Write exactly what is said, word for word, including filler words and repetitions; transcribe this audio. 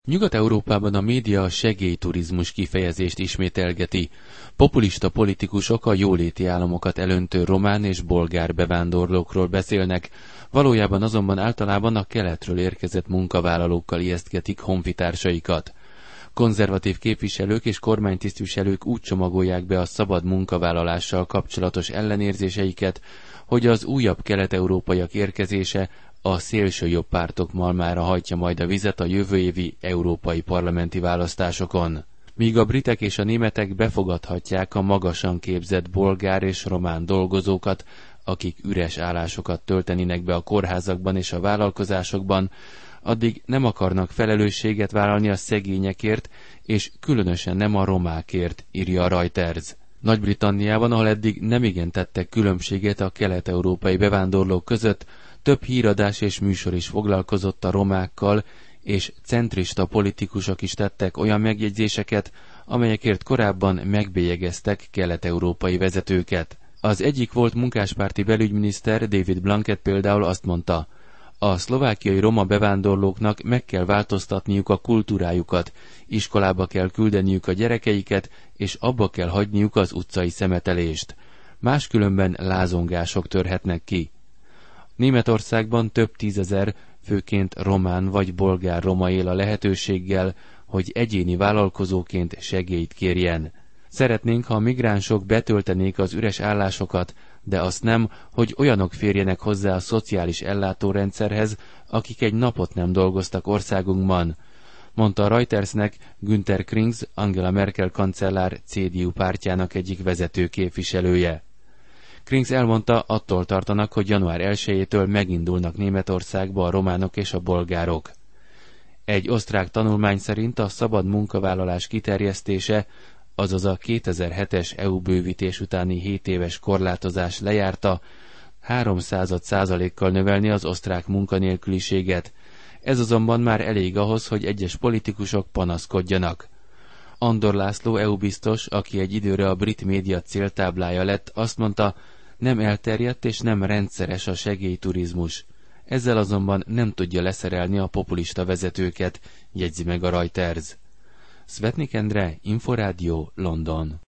Nyugat-Európában a média a segélyturizmus kifejezést ismételgeti. Populista politikusok a jóléti államokat elöntő román és bolgár bevándorlókról beszélnek, valójában azonban általában a keletről érkezett munkavállalókkal ijesztgetik honfitársaikat. Konzervatív képviselők és kormánytisztviselők úgy csomagolják be a szabad munkavállalással kapcsolatos ellenérzéseiket, hogy az újabb kelet-európaiak érkezése a szélsőjobb pártok malmára hajtja majd a vizet a jövő évi európai parlamenti választásokon. Míg a britek és a németek befogadhatják a magasan képzett bolgár és román dolgozókat, akik üres állásokat töltenének be a kórházakban és a vállalkozásokban, addig nem akarnak felelősséget vállalni a szegényekért, és különösen nem a romákért, írja a Reuters. Nagy-Britanniában, ahol eddig nemigen tettek különbséget a kelet-európai bevándorlók között, több híradás és műsor is foglalkozott a romákkal, és centrista politikusok is tettek olyan megjegyzéseket, amelyekért korábban megbélyegeztek kelet-európai vezetőket. Az egyik volt munkáspárti belügyminiszter, David Blanket például azt mondta, a szlovákiai roma bevándorlóknak meg kell változtatniuk a kultúrájukat, iskolába kell küldeniük a gyerekeiket, és abba kell hagyniuk az utcai szemetelést. Máskülönben lázongások törhetnek ki. Németországban több tízezer, főként román vagy bolgár roma él a lehetőséggel, hogy egyéni vállalkozóként segélyt kérjen. Szeretnénk, ha a migránsok betöltenék az üres állásokat, de azt nem, hogy olyanok férjenek hozzá a szociális ellátórendszerhez, akik egy napot nem dolgoztak országunkban, mondta a Reutersnek Günther Krings, Angela Merkel kancellár cé dé u pártjának egyik vezető képviselője. Krings elmondta, attól tartanak, hogy január elsejétől megindulnak Németországba a románok és a bolgárok. Egy osztrák tanulmány szerint a szabad munkavállalás kiterjesztése, azaz a kétezer-hetes é u bővítés utáni hét éves korlátozás lejárta, háromszázad százalékkal növelni az osztrák munkanélküliséget. Ez azonban már elég ahhoz, hogy egyes politikusok panaszkodjanak. Andor László é u biztos, aki egy időre a brit média céltáblája lett, azt mondta, nem elterjedt és nem rendszeres a segélyturizmus. Ezzel azonban nem tudja leszerelni a populista vezetőket, jegyzi meg a Reuters. Szvetnik Endre, Inforádió, London.